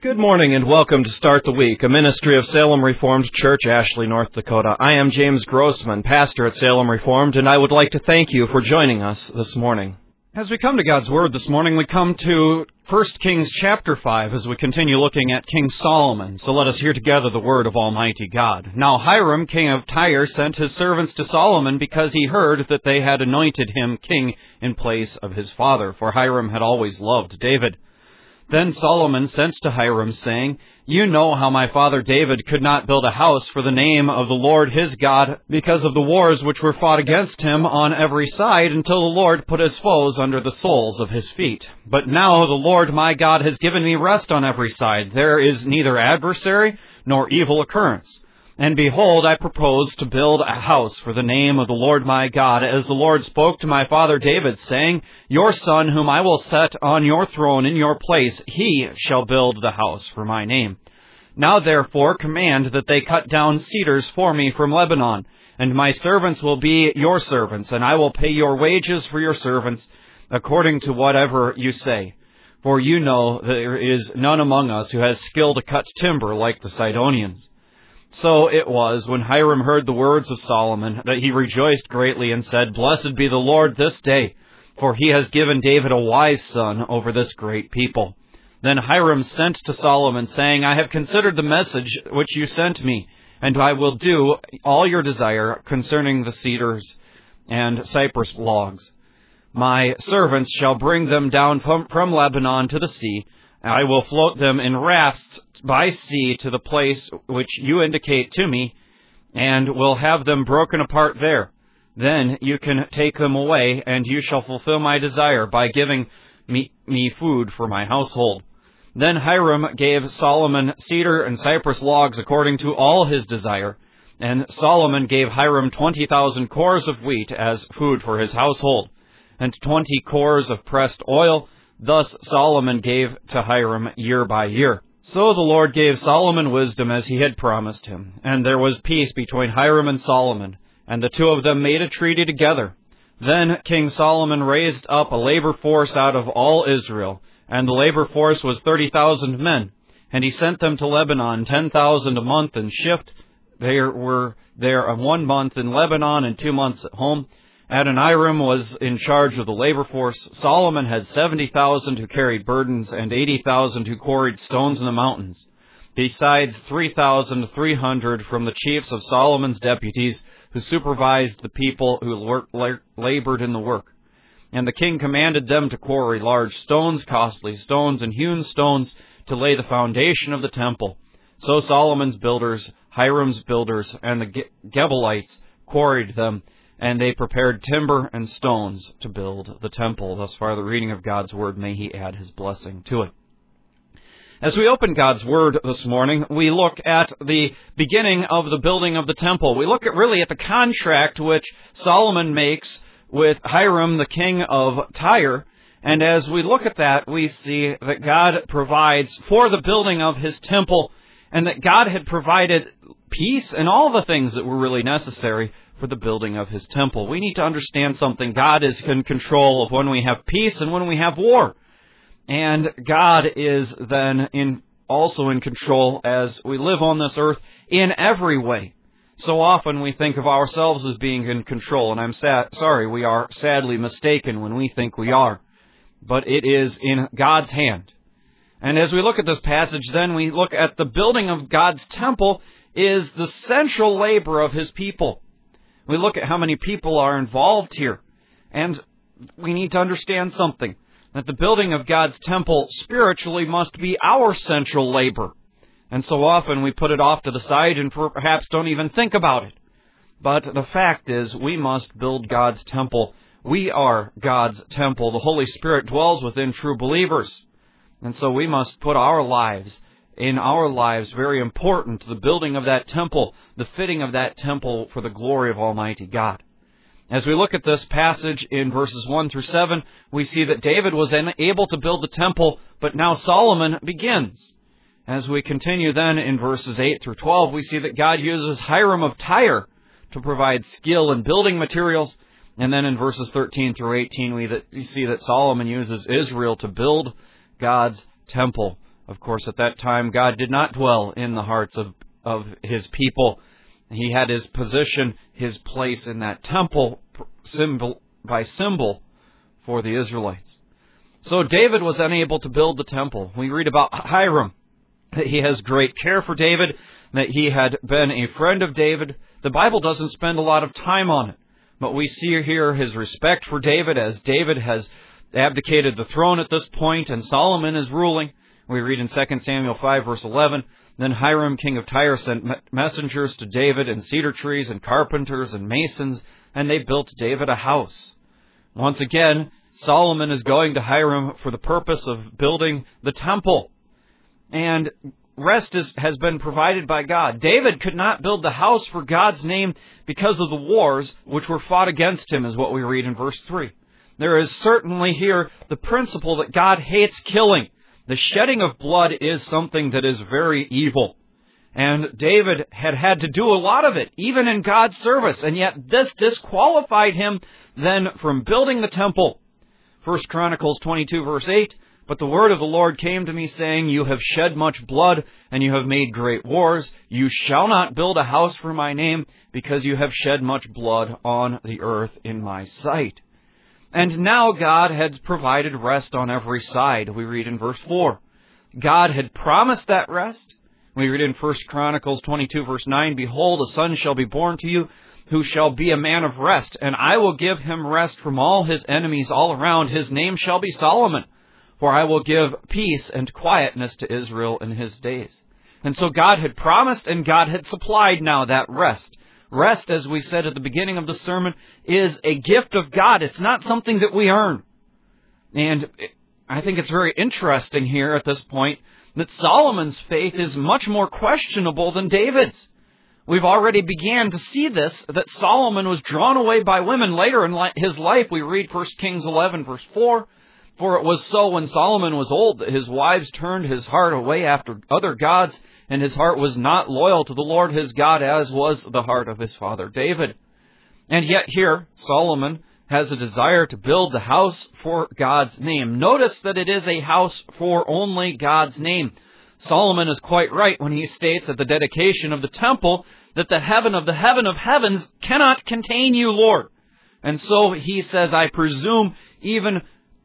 Good morning and welcome to Start the Week, a ministry of Salem Reformed Church, Ashley, North Dakota. I am James Grossman, pastor at Salem Reformed, and I would like to thank you for joining us this morning. As we come to God's Word this morning, we come to 1 Kings chapter 5 as we continue looking at King Solomon. So let us hear together the word of Almighty God. Now Hiram, king of Tyre, sent his servants to Solomon because he heard that they had anointed him king in place of his father, for Hiram had always loved David. Then Solomon sent to Hiram, saying, You know how my father David could not build a house for the name of the Lord his God because of the wars which were fought against him on every side until the Lord put his foes under the soles of his feet. But now the Lord my God has given me rest on every side. There is neither adversary nor evil occurrence. And behold, I propose to build a house for the name of the Lord my God, as the Lord spoke to my father David, saying, Your son, whom I will set on your throne in your place, he shall build the house for my name. Now therefore command that they cut down cedars for me from Lebanon, and my servants will be your servants, and I will pay your wages for your servants, according to whatever you say. For you know there is none among us who has skill to cut timber like the Sidonians. So it was, when Hiram heard the words of Solomon, that he rejoiced greatly and said, Blessed be the Lord this day, for he has given David a wise son over this great people. Then Hiram sent to Solomon, saying, I have considered the message which you sent me, and I will do all your desire concerning the cedars and cypress logs. My servants shall bring them down from Lebanon to the sea. I will float them in rafts by sea to the place which you indicate to me, and will have them broken apart there. Then you can take them away, and you shall fulfill my desire by giving me food for my household. Then Hiram gave Solomon cedar and cypress logs according to all his desire, and Solomon gave Hiram 20,000 cores of wheat as food for his household, and 20 cores of pressed oil. Thus Solomon gave to Hiram year by year. So the Lord gave Solomon wisdom as he had promised him, and there was peace between Hiram and Solomon, and the two of them made a treaty together. Then King Solomon raised up a labor force out of all Israel, and the labor force was 30,000 men, and he sent them to Lebanon, 10,000 a month in shift. They were there 1 month in Lebanon and 2 months at home. Adoniram was in charge of the labor force. Solomon had 70,000 who carried burdens and 80,000 who quarried stones in the mountains, besides 3,300 from the chiefs of Solomon's deputies who supervised the people who labored in the work. And the king commanded them to quarry large stones, costly stones, and hewn stones to lay the foundation of the temple. So Solomon's builders, Hiram's builders, and the Gebalites quarried them, and they prepared timber and stones to build the temple. Thus far the reading of God's Word. May He add His blessing to it. As we open God's Word this morning, we look at the beginning of the building of the temple. We look at the contract which Solomon makes with Hiram, the king of Tyre. And as we look at that, we see that God provides for the building of His temple, and that God had provided peace and all the things that were really necessary for the building of His temple. We need to understand something. God is in control of when we have peace and when we have war. And God is then also in control as we live on this earth in every way. So often we think of ourselves as being in control, and I'm sorry, we are sadly mistaken when we think we are. But it is in God's hand. And as we look at this passage, then we look at the building of God's temple is the central labor of His people. We look at how many people are involved here, and we need to understand something, that the building of God's temple spiritually must be our central labor. And so often we put it off to the side and perhaps don't even think about it. But the fact is, we must build God's temple. We are God's temple. The Holy Spirit dwells within true believers. And so we must put our lives very important to the building of that temple, the fitting of that temple for the glory of Almighty God. As we look at this passage in verses 1 through 7, we see that David was able to build the temple, but now Solomon begins. As we continue then in verses 8 through 12, we see that God uses Hiram of Tyre to provide skill in building materials. And then in verses 13 through 18, we see that Solomon uses Israel to build God's temple Of course, at that time, God did not dwell in the hearts of His people. He had His position, His place in that temple, symbol by symbol, for the Israelites. So David was unable to build the temple. We read about Hiram, that he has great care for David, that he had been a friend of David. The Bible doesn't spend a lot of time on it, but we see here his respect for David as David has abdicated the throne at this point and Solomon is ruling. We read in 2 Samuel 5, verse 11, Then Hiram, king of Tyre, sent messengers to David and cedar trees and carpenters and masons, and they built David a house. Once again, Solomon is going to Hiram for the purpose of building the temple. And rest has been provided by God. David could not build the house for God's name because of the wars which were fought against him, is what we read in verse 3. There is certainly here the principle that God hates killing. The shedding of blood is something that is very evil. And David had to do a lot of it, even in God's service, and yet this disqualified him then from building the temple. 1 Chronicles 22, verse 8, But the word of the Lord came to me, saying, You have shed much blood, and you have made great wars. You shall not build a house for my name, because you have shed much blood on the earth in my sight. And now God had provided rest on every side, we read in verse 4. God had promised that rest. We read in 1 Chronicles 22, verse 9, Behold, a son shall be born to you, who shall be a man of rest, and I will give him rest from all his enemies all around. His name shall be Solomon, for I will give peace and quietness to Israel in his days. And so God had promised, and God had supplied now that rest. Rest, as we said at the beginning of the sermon, is a gift of God. It's not something that we earn. And I think it's very interesting here at this point that Solomon's faith is much more questionable than David's. We've already began to see this, that Solomon was drawn away by women. Later in his life, we read 1 Kings 11, verse 4, For it was so when Solomon was old that his wives turned his heart away after other gods, and his heart was not loyal to the Lord his God, as was the heart of his father David. And yet here, Solomon has a desire to build the house for God's name. Notice that it is a house for only God's name. Solomon is quite right when he states at the dedication of the temple that the heaven of heavens cannot contain you, Lord. And so he says, I presume even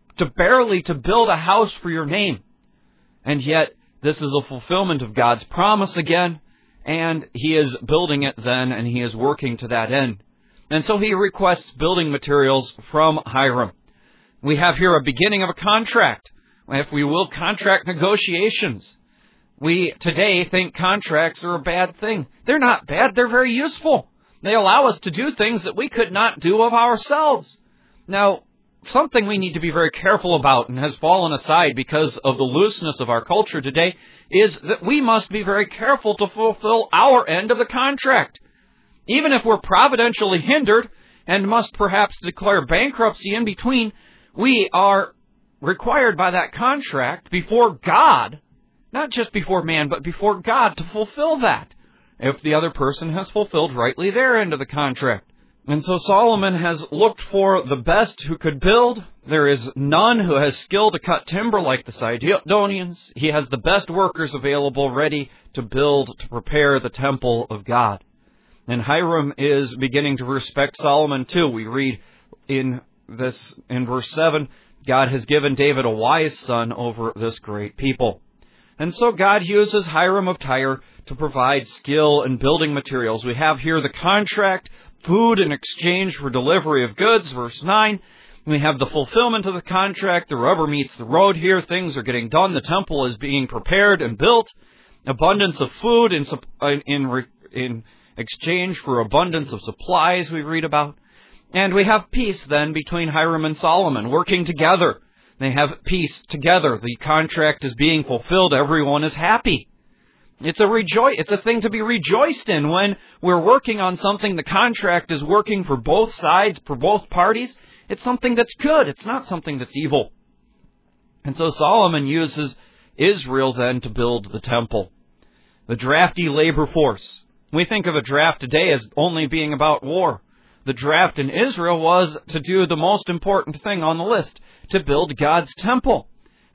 barely to build a house for your name. And yet, this is a fulfillment of God's promise again, and he is building it then, and he is working to that end. And so he requests building materials from Hiram. We have here a beginning of a contract, if we will, contract negotiations. We today think contracts are a bad thing. They're not bad, they're very useful. They allow us to do things that we could not do of ourselves. Now, something we need to be very careful about and has fallen aside because of the looseness of our culture today is that we must be very careful to fulfill our end of the contract. Even if we're providentially hindered and must perhaps declare bankruptcy in between, we are required by that contract before God, not just before man, but before God, to fulfill that, if the other person has fulfilled rightly their end of the contract. And so Solomon has looked for the best who could build. There is none who has skill to cut timber like the Sidonians. He has the best workers available, ready to build, to prepare the temple of God. And Hiram is beginning to respect Solomon too. We read in verse 7, God has given David a wise son over this great people. And so God uses Hiram of Tyre to provide skill and building materials. We have here the contract, food in exchange for delivery of goods, verse 9. We have the fulfillment of the contract. The rubber meets the road here. Things are getting done. The temple is being prepared and built. Abundance of food in exchange for abundance of supplies we read about. And we have peace then between Hiram and Solomon working together. They have peace together. The contract is being fulfilled. Everyone is happy. It's a thing to be rejoiced in when we're working on something. The contract is working for both sides, for both parties. It's something that's good. It's not something that's evil. And so Solomon uses Israel then to build the temple. The drafty labor force. We think of a draft today as only being about war. The draft in Israel was to do the most important thing on the list, to build God's temple.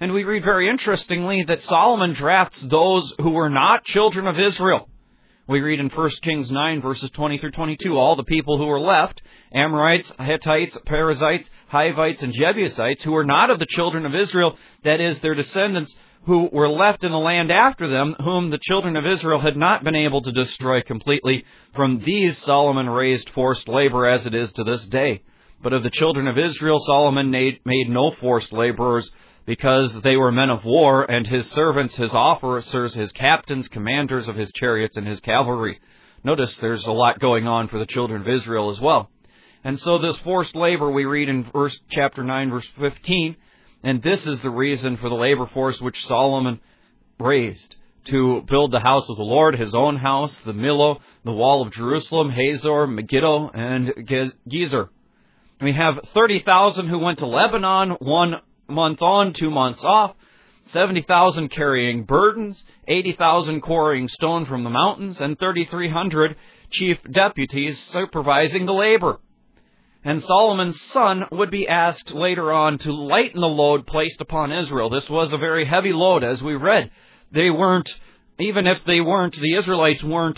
And we read very interestingly that Solomon drafts those who were not children of Israel. We read in 1 Kings 9, verses 20 through 22, all the people who were left, Amorites, Hittites, Perizzites, Hivites, and Jebusites, who were not of the children of Israel, that is, their descendants, who were left in the land after them, whom the children of Israel had not been able to destroy completely. From these Solomon raised forced labor as it is to this day. But of the children of Israel Solomon made no forced laborers, because they were men of war, and his servants, his officers, his captains, commanders of his chariots, and his cavalry. Notice there's a lot going on for the children of Israel as well. And so this forced labor we read in chapter 9, verse 15, and this is the reason for the labor force which Solomon raised to build the house of the Lord, his own house, the Millo, the wall of Jerusalem, Hazor, Megiddo, and Gezer. We have 30,000 who went to Lebanon, 1 month on, 2 months off, 70,000 carrying burdens, 80,000 quarrying stone from the mountains, and 3,300 chief deputies supervising the labor. And Solomon's son would be asked later on to lighten the load placed upon Israel. This was a very heavy load, as we read. They weren't, even if they weren't, the Israelites weren't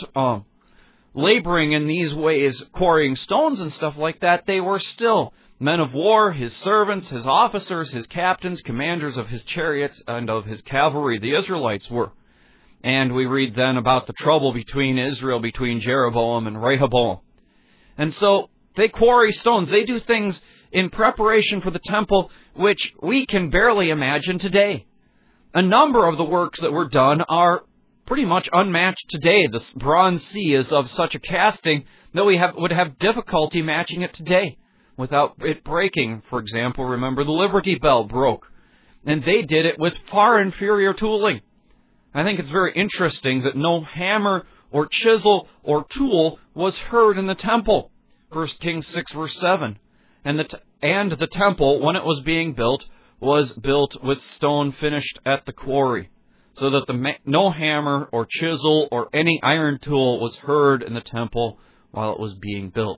laboring in these ways, quarrying stones and stuff like that. They were still men of war, his servants, his officers, his captains, commanders of his chariots and of his cavalry. The Israelites were. And we read then about the trouble between Israel, between Jeroboam and Rehoboam. And so they quarry stones. They do things in preparation for the temple which we can barely imagine today. A number of the works that were done are pretty much unmatched today. The Bronze Sea is of such a casting that we would have difficulty matching it today without it breaking. For example, remember the Liberty Bell broke, and they did it with far inferior tooling. I think it's very interesting that no hammer or chisel or tool was heard in the temple. 1 Kings 6, verse 7. And the temple, when it was being built, was built with stone finished at the quarry, so that no hammer or chisel or any iron tool was heard in the temple while it was being built.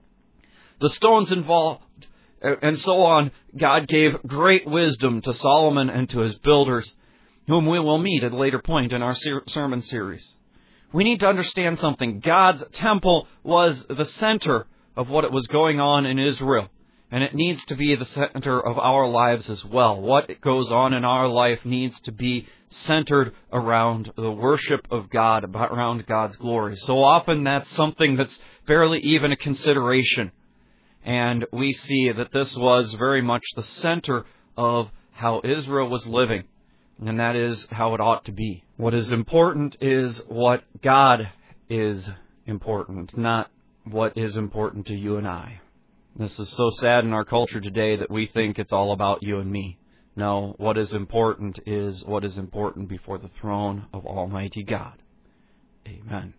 The stones involved, and so on, God gave great wisdom to Solomon and to his builders, whom we will meet at a later point in our sermon series. We need to understand something. God's temple was the center of what was going on in Israel, and it needs to be the center of our lives as well. What goes on in our life needs to be centered around the worship of God, around God's glory. So often that's something that's barely even a consideration. And we see that this was very much the center of how Israel was living. And that is how it ought to be. What is important is what God is important, not what is important to you and I. This is so sad in our culture today that we think it's all about you and me. No, what is important is what is important before the throne of Almighty God. Amen.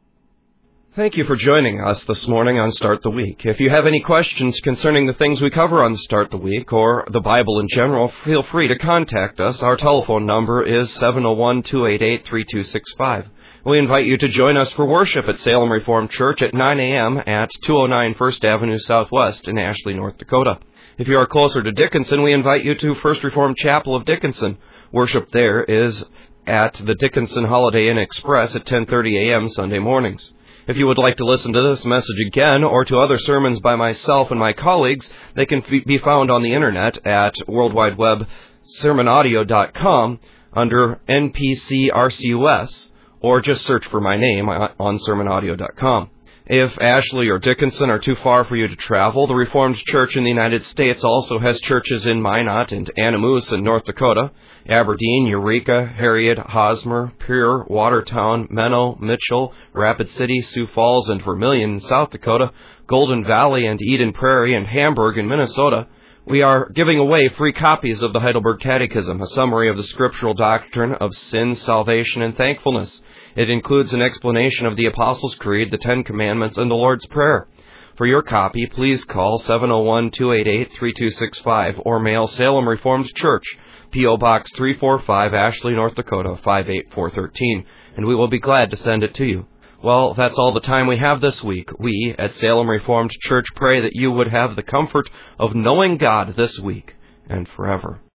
Thank you for joining us this morning on Start the Week. If you have any questions concerning the things we cover on Start the Week or the Bible in general, feel free to contact us. Our telephone number is 701-288-3265. We invite you to join us for worship at Salem Reformed Church at 9 a.m. at 209 First Avenue Southwest in Ashley, North Dakota. If you are closer to Dickinson, we invite you to First Reformed Chapel of Dickinson. Worship there is at the Dickinson Holiday Inn Express at 10:30 a.m. Sunday mornings. If you would like to listen to this message again or to other sermons by myself and my colleagues, they can be found on the internet at worldwidewebsermonaudio.com under NPCRCUS, or just search for my name on sermonaudio.com. If Ashley or Dickinson are too far for you to travel, the Reformed Church in the United States also has churches in Minot and Anamoose in North Dakota, Aberdeen, Eureka, Harriet, Hosmer, Pierre, Watertown, Menno, Mitchell, Rapid City, Sioux Falls, and Vermilion in South Dakota, Golden Valley and Eden Prairie, and Hamburg in Minnesota. We are giving away free copies of the Heidelberg Catechism, a summary of the scriptural doctrine of sin, salvation, and thankfulness. It includes an explanation of the Apostles' Creed, the Ten Commandments, and the Lord's Prayer. For your copy, please call 701-288-3265 or mail Salem Reformed Church, P.O. Box 345, Ashley, North Dakota, 58413, and we will be glad to send it to you. Well, that's all the time we have this week. We at Salem Reformed Church pray that you would have the comfort of knowing God this week and forever.